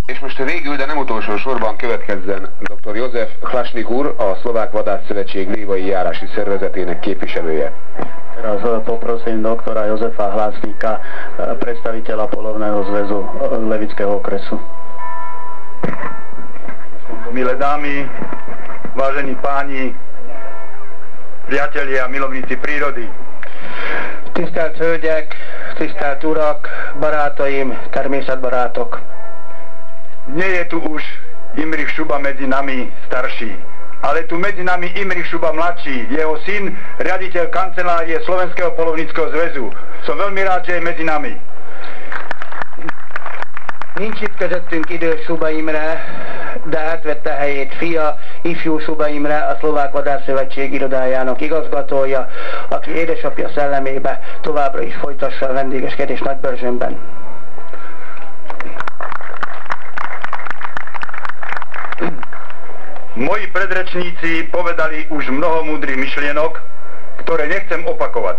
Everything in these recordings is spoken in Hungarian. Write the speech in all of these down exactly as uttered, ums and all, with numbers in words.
És most végül, de nem utolsó sorban következzen doktor Jozef Hlašnik úr, a Szlovák Vadászszövetség Lévai járási szervezetének képviselője. Teraz poprosím doktora Jozefa Hlašnika, predstaviteľa Polovného zväzu Levického okresu. Milé dámy, vážení páni, priatelia, milovníci prírody. Tisztelt hölgyek, tisztelt urak, barátaim, természetbarátok! Nie je tu už Imrich Šuba medzi nami starší, ale tu medzi nami Imrich Šuba mladší, jeho syn, riaditeľ kancelárie Slovenského polovníckeho zväzu. Som veľmi rád, že je medzi nami. Nincs itt közöttünk idős Suba Imre, de átvette helyét fia, ifjú Suba Imre, a Szlovák Vadászszövetség irodájának igazgatója, aki édesapja szellemébe továbbra is folytassa a vendégeskedést Nagybörzsönben. Moji predrečníci povedali už mnoho múdrych myšlienok, ktoré nechcem opakovať.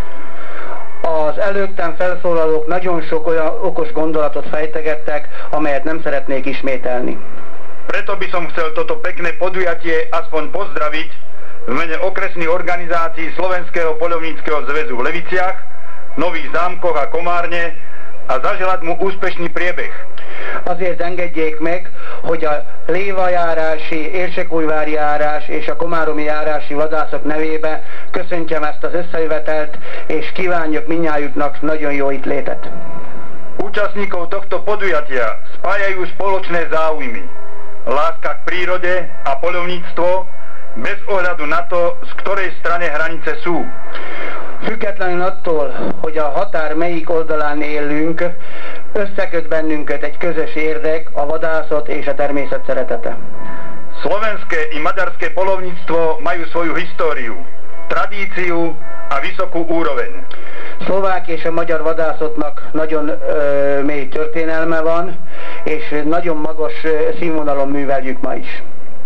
Az előttem felszólalók nagyon sok olyan okos gondolatot fejtegettek, amelyet nem szeretnék ismételni. Preto by som chcel toto pekné podujatie aspoň pozdraviť v mene okresných organizácií Slovenského poľovníckeho zväzu v Leviciach, Nových Zámkoch a Komárne a zaželať mu úspešný priebeh. Azért engedjék meg, hogy a Léva járási, Érsekújvári járás és a Komáromi járási vadászok nevébe köszöntjem ezt az összejövetelt, és kívánjuk minnyájuknak nagyon jó itt létet. Účastníkov tohto podujatia spájajú spoločné záujmy. Láska k prírode a poľovníctvo bez ohľadu na to, z ktorej strane hranice sú. Függetlenül attól, hogy a határ melyik oldalán élünk, összeköt bennünket egy közös érdek, a vadászat és a természet szeretete. Slovenské i maďarské polovníctvo majú svoju históriu, tradíciu a vysokú úroveň. Szlovák és a magyar vadászatnak nagyon ö, mély történelme van, és nagyon magas színvonalon műveljük ma is.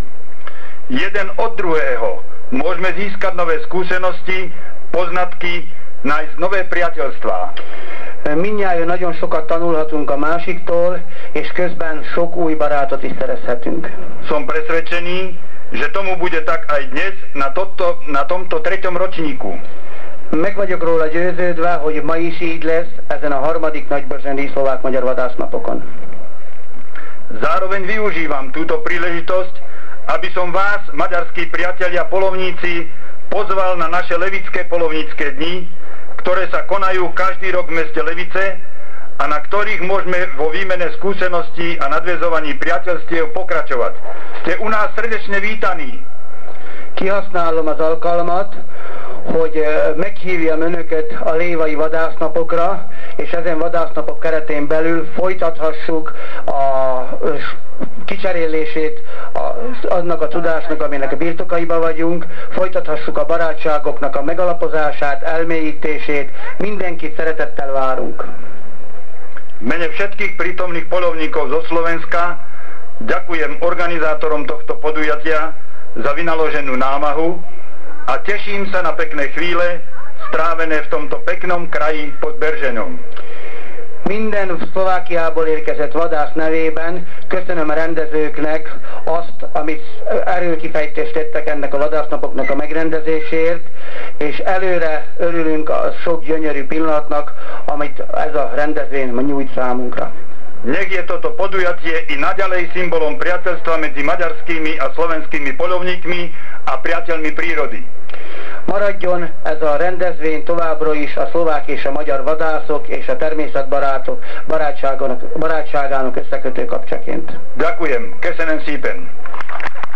Jeden od druhého môžeme získať nové skúsenosti, poznatky, nájsť nové priateľstvá. Mindnyáján nagyon sokat tanulhatunk a másiktól, és közben sok új barátot is szerezhetünk. Som presvedčený, že tomu bude tak aj dnes na, toto, na tomto treťom ročníku. Meg vagyok róla győződve, hogy ma is így lesz ezen a harmadik nagybörzsöni szlovák-magyar vadásznapokon. Zároveň využívam túto príležitosť, aby som vás, maďarskí priatelia polovníci, pozval na naše levické polovnícke dni, ktoré sa konajú každý rok v meste Levice a na ktorých môžeme vo výmene skúseností a nadväzovaní priateľstiev pokračovať. Ste u nás srdečne vítaní. Kihasználom az alkalmat, hogy meghívjam önöket a lévai vadásznapokra, és ezen vadásznapok keretén belül folytathassuk a kicserélését annak a tudásnak, aminek a birtokaiba vagyunk, folytathassuk a barátságoknak a megalapozását, elmélyítését, mindenkit szeretettel várunk. Mene všetkých prítomných polovníkov zo Slovenska ďakujem organizátorom tohto podujatia za vynaloženú námahu a teším sa na pekné chvíle strávené v tomto peknom kraji pod Berženom. Minden Szlovákiából érkezett vadász nevében köszönöm a rendezőknek azt, amit erőkifejtést tettek ennek a vadásznapoknak a megrendezéséért, és előre örülünk a sok gyönyörű pillanatnak, amit ez a rendezvény nyújt számunkra. Nech je toto podujatie i naďalej symbolom priateľstva medzi maďarskými a slovenskými poľovníkmi a priateľmi prírody. Maradjon ez a rendezvény továbbra is a szlovák és a magyar vadászok és a természetbarátok barátságának, barátságának összekötő kapcsaként. Ďakujem, köszönöm szépen.